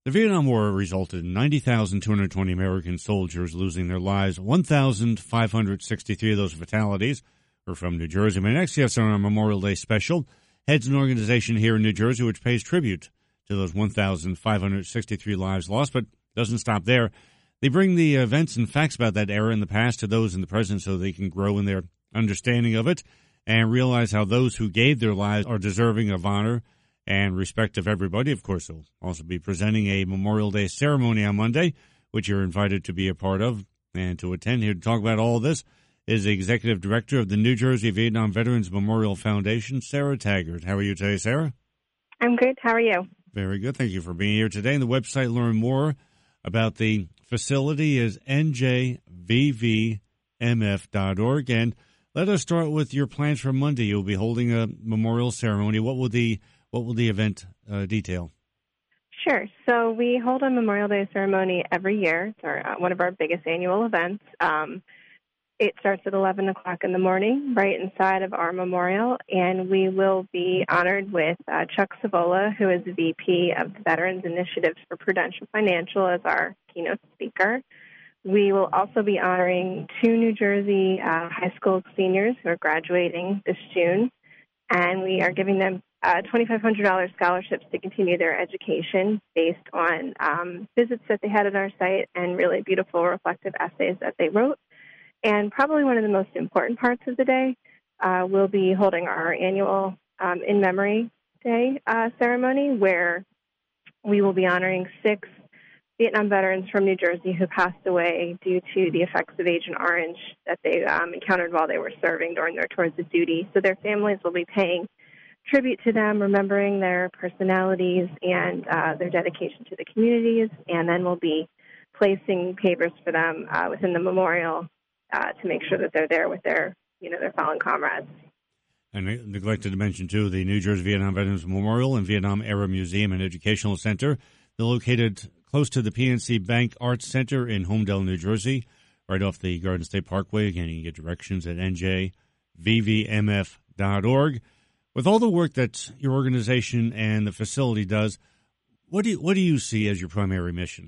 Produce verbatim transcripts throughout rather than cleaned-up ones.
The Vietnam War resulted in ninety thousand two hundred twenty American soldiers losing their lives. one thousand five hundred sixty-three of those fatalities were from New Jersey. My next guest on our Memorial Day special heads an organization here in New Jersey which pays tribute to those one thousand five hundred sixty-three lives lost, but doesn't stop there. They bring the events and facts about that era in the past to those in the present so they can grow in their understanding of it and realize how those who gave their lives are deserving of honor and respect of everybody. Of course, they'll also be presenting a Memorial Day ceremony on Monday, which you're invited to be a part of and to attend. Here to talk about all of this is the Executive Director of the New Jersey Vietnam Veterans Memorial Foundation, Sarah Taggart. How are you today, Sarah? I'm good. How are you? Very good. Thank you for being here today. And the website, learn more about the facility is N J V V M F dot org. And let us start with your plans for Monday. You'll be holding a memorial ceremony. What will the What will the event uh, detail? Sure. So we hold a Memorial Day ceremony every year. It's our, uh, one of our biggest annual events. Um, it starts at eleven o'clock in the morning, right inside of our memorial, and we will be honored with uh, Chuck Savola, who is the V P of the Veterans Initiatives for Prudential Financial, as our keynote speaker. We will also be honoring two New Jersey uh, high school seniors who are graduating this June, and we are giving them Uh, twenty-five hundred dollars scholarships to continue their education based on um, visits that they had at our site and really beautiful reflective essays that they wrote. And probably one of the most important parts of the day, uh, we'll be holding our annual um, In Memory Day uh, ceremony, where we will be honoring six Vietnam veterans from New Jersey who passed away due to the effects of Agent Orange that they um, encountered while they were serving during their tours of duty. So their families will be paying tribute to them, remembering their personalities and uh, their dedication to the communities, and then we'll be placing papers for them uh, within the memorial uh, to make sure that they're there with their, you know, their fallen comrades. I neglected to mention, too, the New Jersey Vietnam Veterans Memorial and Vietnam Era Museum and Educational Center. They're located close to the P N C Bank Arts Center in Homedale, New Jersey, right off the Garden State Parkway. Again, you can get directions at N J V V M F dot org. With all the work that your organization and the facility does, what do you, what do you see as your primary mission?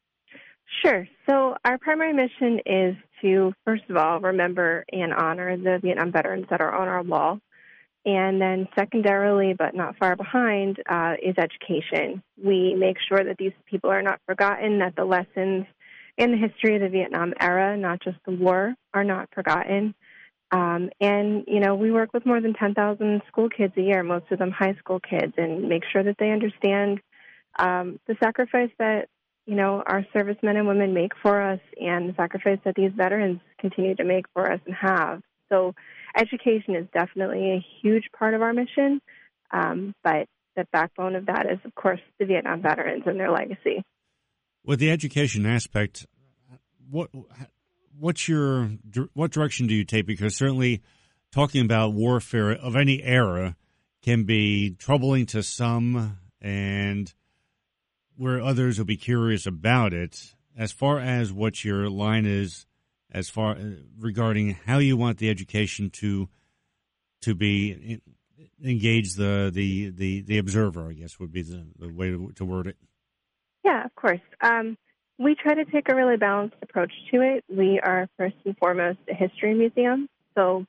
Sure. So our primary mission is to, first of all, remember and honor the Vietnam veterans that are on our wall. And then secondarily, but not far behind, uh, is education. We make sure that these people are not forgotten, that the lessons in the history of the Vietnam era, not just the war, are not forgotten. Um, and, you know, we work with more than ten thousand school kids a year, most of them high school kids, and make sure that they understand um, the sacrifice that, you know, our servicemen and women make for us and the sacrifice that these veterans continue to make for us and have. So education is definitely a huge part of our mission, um, but the backbone of that is, of course, the Vietnam veterans and their legacy. With the education aspect, what... What's your what direction do you take? Because certainly talking about warfare of any era can be troubling to some, and where others will be curious about it. As far as what your line is, as far regarding how you want the education to to be engage the the the, the observer, I guess would be the, the way to word it. Yeah, of course. Um, We try to take a really balanced approach to it. We are first and foremost a history museum, so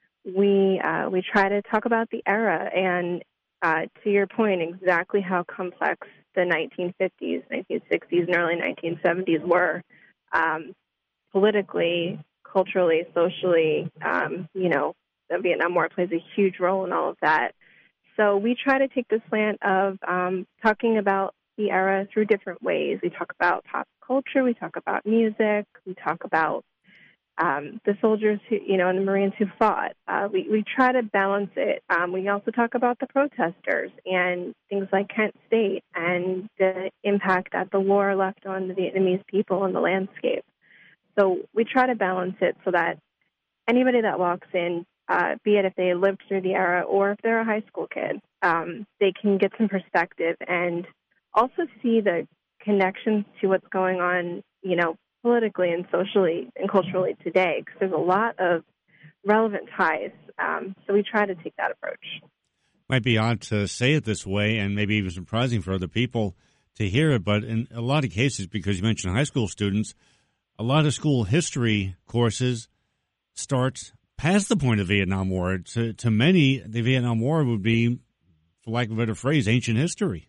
we uh, we try to talk about the era and, uh, to your point, exactly how complex the nineteen fifties, nineteen sixties, and early nineteen seventies were, um, politically, culturally, socially. Um, you know, the Vietnam War plays a huge role in all of that. So we try to take the slant of um, talking about the era through different ways. We talk about pop culture, we talk about music, we talk about um, the soldiers who, you know, and the Marines who fought. Uh, we, we try to balance it. Um, we also talk about the protesters and things like Kent State and the impact that the war left on the Vietnamese people and the landscape. So we try to balance it so that anybody that walks in, uh, be it if they lived through the era or if they're a high school kid, um, they can get some perspective and also see the connections to what's going on, you know, politically and socially and culturally today, because there's a lot of relevant ties. Um, so we try to take that approach. Might be odd to say it this way, and maybe even surprising for other people, to hear it, but in a lot of cases, because you mentioned high school students, a lot of school history courses start past the point of the Vietnam War. To, to many, the Vietnam War would be, for lack of a better phrase, ancient history.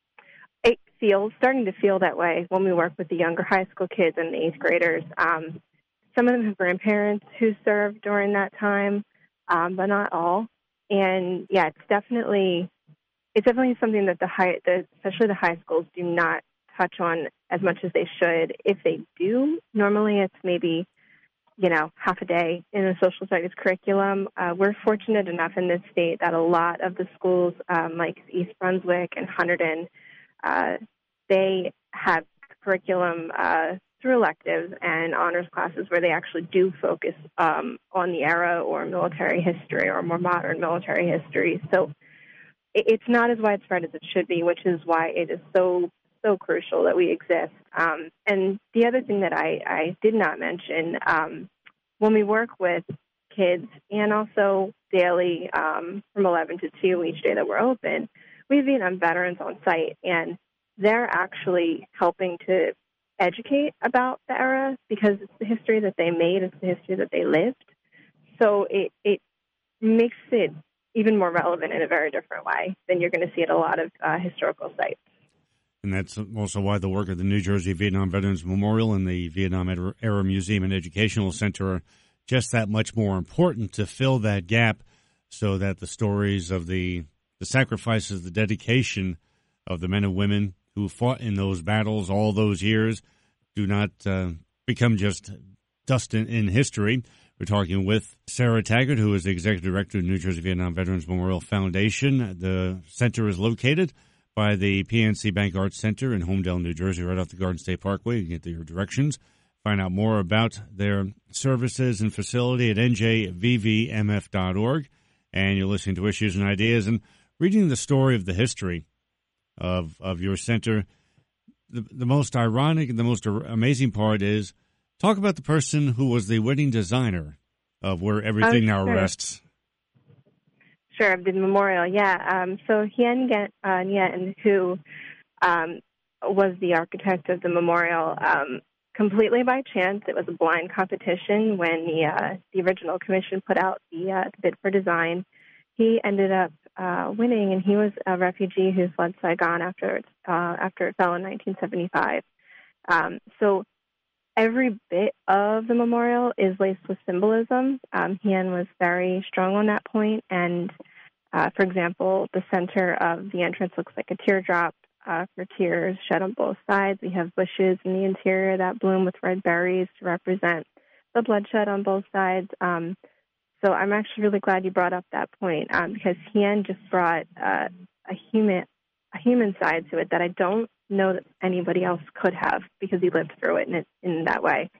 It feels, starting to feel that way when we work with the younger high school kids and the eighth graders. Um, some of them have grandparents who served during that time, um, but not all. And yeah, it's definitely it's definitely something that the high, the, especially the high schools, do not touch on as much as they should. If they do, normally it's maybe, you know, half a day in the social studies curriculum. Uh, we're fortunate enough in this state that a lot of the schools, um, like East Brunswick and Hunterdon, uh, they have curriculum uh, through electives and honors classes where they actually do focus um, on the era or military history or more modern military history. So it, it's not as widespread as it should be, which is why it is so, so crucial that we exist. Um, and the other thing that I, I did not mention, um, when we work with kids and also daily um, from eleven to two each day that we're open, we have Vietnam veterans on site, and they're actually helping to educate about the era because it's the history that they made, it's the history that they lived. So it, it makes it even more relevant in a very different way than you're going to see at a lot of uh, historical sites. And that's also why the work of the New Jersey Vietnam Veterans Memorial and the Vietnam Era Museum and Educational Center are just that much more important to fill that gap so that the stories of the, the sacrifices, the dedication of the men and women who fought in those battles all those years do not uh, become just dust in, in history. We're talking with Sarah Taggart, who is the Executive Director of New Jersey Vietnam Veterans Memorial Foundation. The center is located by the P N C Bank Arts Center in Homedale, New Jersey, right off the Garden State Parkway. You can get your directions. Find out more about their services and facility at N J V V M F dot org. And you're listening to Issues and Ideas and reading the story of the history of of your center. The, the most ironic and the most amazing part is talk about the person who was the wedding designer of where everything oh, now sure. rests. Sure, the memorial, yeah. Um, so Hien Nguyen, who um, was the architect of the memorial, um, completely by chance, it was a blind competition when the uh, the original commission put out the, uh, the bid for design. He ended up uh, winning, and he was a refugee who fled Saigon after it, uh, after it fell in nineteen seventy-five. Um, so every bit of the memorial is laced with symbolism. Um, Hien was very strong on that point, and uh, for example, the center of the entrance looks like a teardrop uh, for tears shed on both sides. We have bushes in the interior that bloom with red berries to represent the bloodshed on both sides. Um, so I'm actually really glad you brought up that point um, because Hien just brought uh, a human a human side to it that I don't know that anybody else could have because he lived through it in, it, in that way.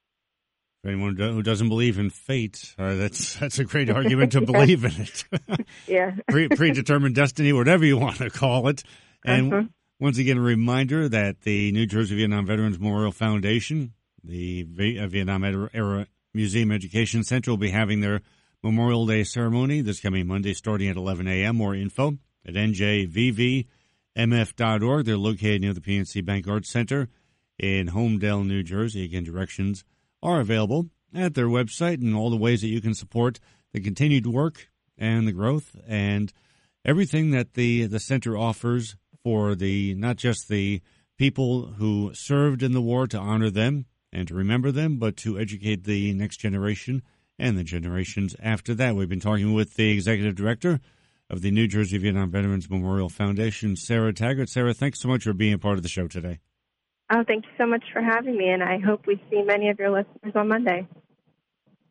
For anyone who doesn't believe in fate, uh, that's that's a great argument to yeah. believe in it. yeah. Pre- predetermined destiny, whatever you want to call it. And uh-huh. once again, a reminder that the New Jersey Vietnam Veterans Memorial Foundation, the v- uh, Vietnam Era Museum Education Center, will be having their Memorial Day ceremony this coming Monday starting at eleven a.m. More info at N J V V M F dot org. They're located near the P N C Bank Arts Center in Homedale, New Jersey. Again, directions are available at their website and all the ways that you can support the continued work and the growth and everything that the, the center offers for the not just the people who served in the war, to honor them and to remember them, but to educate the next generation and the generations after that. We've been talking with the Executive Director of the New Jersey Vietnam Veterans Memorial Foundation, Sarah Taggart. Sarah, thanks so much for being a part of the show today. Oh, thank you so much for having me, and I hope we see many of your listeners on Monday.